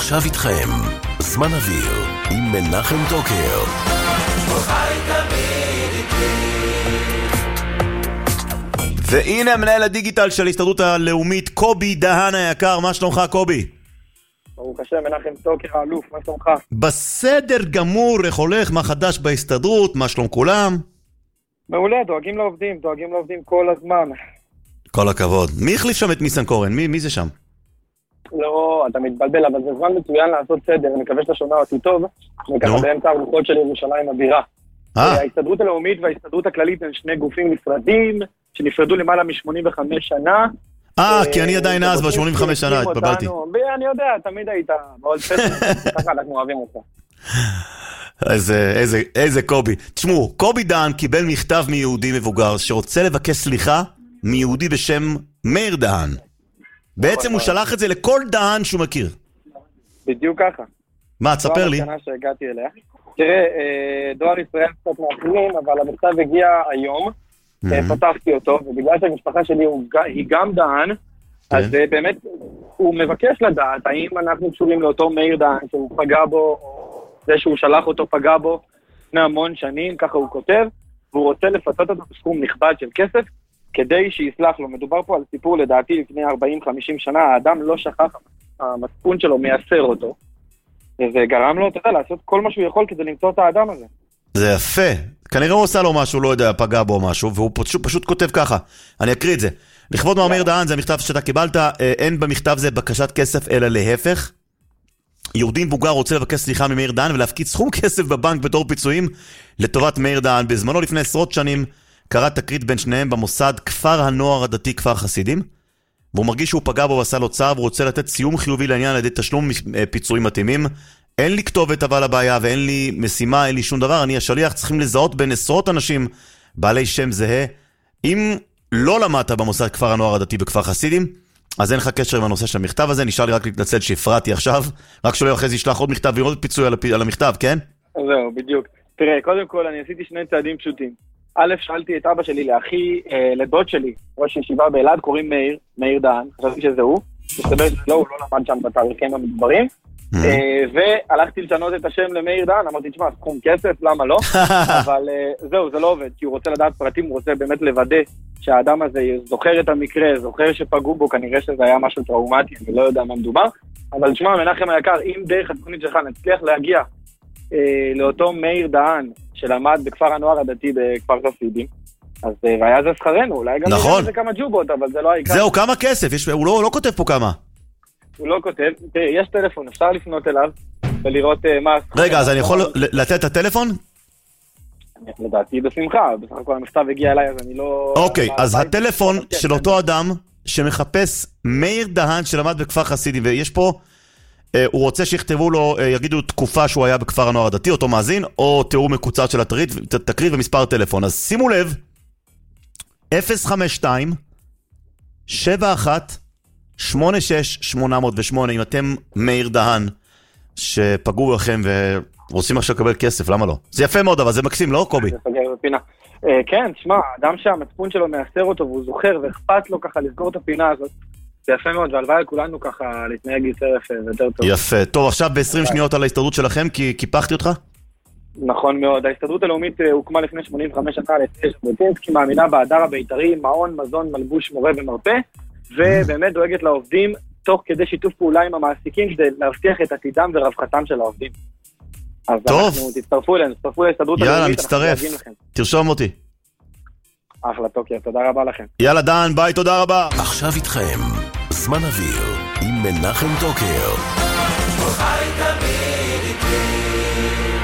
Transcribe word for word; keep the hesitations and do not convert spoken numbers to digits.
עכשיו איתכם, זמן אוויר, עם מנחם טוקר. והנה מנהל הדיגיטל של ההסתדרות הלאומית, קובי דהן היקר. מה שלומך, קובי? ברוך השם, מנחם טוקר האלוף, מה שלומך? בסדר גמור, איך הולך? מה חדש בהסתדרות? מה שלום כולם? מעולה, דואגים לעובדים, דואגים לעובדים כל הזמן. כל הכבוד. מי החליף שם את ניסנקורן? מי, מי זה שם? לא, אתה מתבלבל, אבל זה זמן מצוין לעשות סדר, אני מקווה שאתה שומע אותי טוב, וככה באמצע הרוחות של ירושלים הבירה. ההסתדרות הלאומית וההסתדרות הכללית הם שני גופים נפרדים, שנפרדו למעלה מ-שמונים וחמש שנה. אה, כי אני עדיין אז ב-שמונים וחמש שנה, התבלבלתי. אני יודע, תמיד היית מאוד פסק, ככה אנחנו אוהבים אותך. איזה, איזה, איזה קובי. תשמעו, קובי דהן קיבל מכתב מיהודי מבוגר שרוצה לבקש סליחה מיהודי בשם מאיר דהן. בעצם הוא שלח את זה לכל דהן שהוא מכיר. בדיוק ככה. מה, תספר לי. זו המסקנה שהגעתי אליה. תראה, דואר ישראל קצת מאחרים, אבל המכתב הגיע היום, פתחתי אותו, ובגלל שהמשפחה שלי היא גם דהן, אז באמת הוא מבקש לדעת האם אנחנו קשורים לאותו מאיר דהן שהוא פגע בו, או זה שהוא שלח אותו פגע בו לפני המון שנים, ככה הוא כותב, והוא רוצה לפצות אותו בסכום נכבד של כסף, כדי שיסלח לו. מדובר פה על סיפור לדעתי לפני ארבעים חמישים שנה, האדם לא שכח, המצפון שלו מייסר אותו, וזה גרם לו, אתה יודע, לעשות כל מה שהוא יכול כדי למצוא את האדם הזה. זה יפה. כנראה הוא עושה לו משהו, לא יודע, פגע בו משהו, והוא פשוט, פשוט כותב ככה. אני אקריא את זה. לכבוד מאיר דהן, זה המכתב שאתה קיבלת, אין במכתב זה בקשת כסף, אלא להפך. יהודי מבוגר רוצה לבקש סליחה ממאיר דהן, ולהפקיד סכום כסף בבנק בתור פיצויים לטובת מאיר דהן. בזמנו לפני עשרות שנים, קרא תקרית בין שניהם במוסד כפר הנוער הדתי כפר חסידים, והוא מרגיש שהוא פגע בו ועשה לו צער, והוא רוצה לתת סיום חיובי לעניין על ידי תשלום פיצויים מתאימים. אין לי כתובת אבל הבעיה, ואין לי משימה, אין לי שום דבר, אני השליח, צריכים לזהות בין עשרות אנשים בעלי שם זהה. אם לא למדת במוסד כפר הנוער הדתי בכפר חסידים, אז אין לך קשר עם הנושא של המכתב הזה, נשאר לי רק להתנצל שהפרעתי עכשיו, רק שלא אחרי זה ישלח עוד מכתב וירד פיצוי על המכתב, כן? זהו, בדיוק. תראה, קודם כל אני עשיתי שני צעדים פשוטים. א', שאלתי את אבא שלי, לאחי, אה, לדוד שלי, ראש ישיבה באלעד, קוראים מאיר, מאיר דהן, חשבתי שזה הוא, מסתבר שלא, הוא לא למד שם בתאריכים המדברים, mm-hmm. אה, והלכתי לשנות את השם למאיר דהן, אמרתי, תשמע, סכום כסף, למה לא? אבל אה, זהו, זה לא עובד, כי הוא רוצה לדעת פרטים, הוא רוצה באמת לוודא שהאדם הזה זוכר את המקרה, זוכר שפגעו בו, כנראה שזה היה משהו טראומטי, אני לא יודע מה מדובר, אבל תשמע, מנחם היקר, אם דרך התוכנית שלך נצליח להגיע אה, לאותו מאיר דהן, שלמד בכפר הנוער הדתי בכפר חסידים, אז והיה זה שכרנו, אולי גם נכון. זה כמה ג'ובות, אבל זה לא העיקר. זהו, כמה כסף? יש, הוא לא, לא כותב פה כמה. הוא לא כותב, תראה, יש טלפון, אפשר לפנות אליו, ולראות uh, מה... רגע, אז אני יכול לתת את הטלפון? לדעתי בשמחה, בסך הכל המכתב הגיע אליי, אז אני לא... אוקיי, אז הטלפון של אותו אדם שמחפש מאיר דהן שלמד בכפר חסידים, ויש פה... הוא רוצה שיכתבו לו, יגידו תקופה שהוא היה בכפר הנוער הדתי, אותו מאזין, או תיאור מקוצר של התקרית ומספר טלפון. אז שימו לב, אפס חמש שתיים שבע אחת שמונה שש שמונה אפס שמונה, אם אתם מאיר דהן שפגעו לכם ורוצים עכשיו לקבל כסף, למה לא? זה יפה מאוד, אבל זה מקסים, לא קובי? זה פגע בפינה. כן, תשמע, אדם שהמצפון שלו מאסר אותו והוא זוכר ואכפת לו ככה לסגור את הפינה הזאת, זה יפה מאוד, והלוואי על כולנו ככה להתנהג יותר יפה ויותר טוב. יפה. טוב, עכשיו ב-עשרים שניות על ההסתדרות שלכם, כי קיפחתי אותך? נכון מאוד. ההסתדרות הלאומית הוקמה לפני שמונים וחמש שנה לפני ז'בוטינסקי, מאמינה בהדר הבית"רי, מעון, מזון, מלבוש, מורה ומרפא, ובאמת דואגת לעובדים תוך כדי שיתוף פעולה עם המעסיקים, כדי להבטיח את עתידם ורווחתם של העובדים. אז טוב. אנחנו תצטרפו אלינו, תצטרפו להסתדרות יאללה, הלאומית. מצטרף. תרשום אותי. אחלה, טוקר, תודה רבה לכם. יאללה דן, ביי, תודה רבה. עכשיו איתכם, זמן אוויר, עם מנחם טוקר.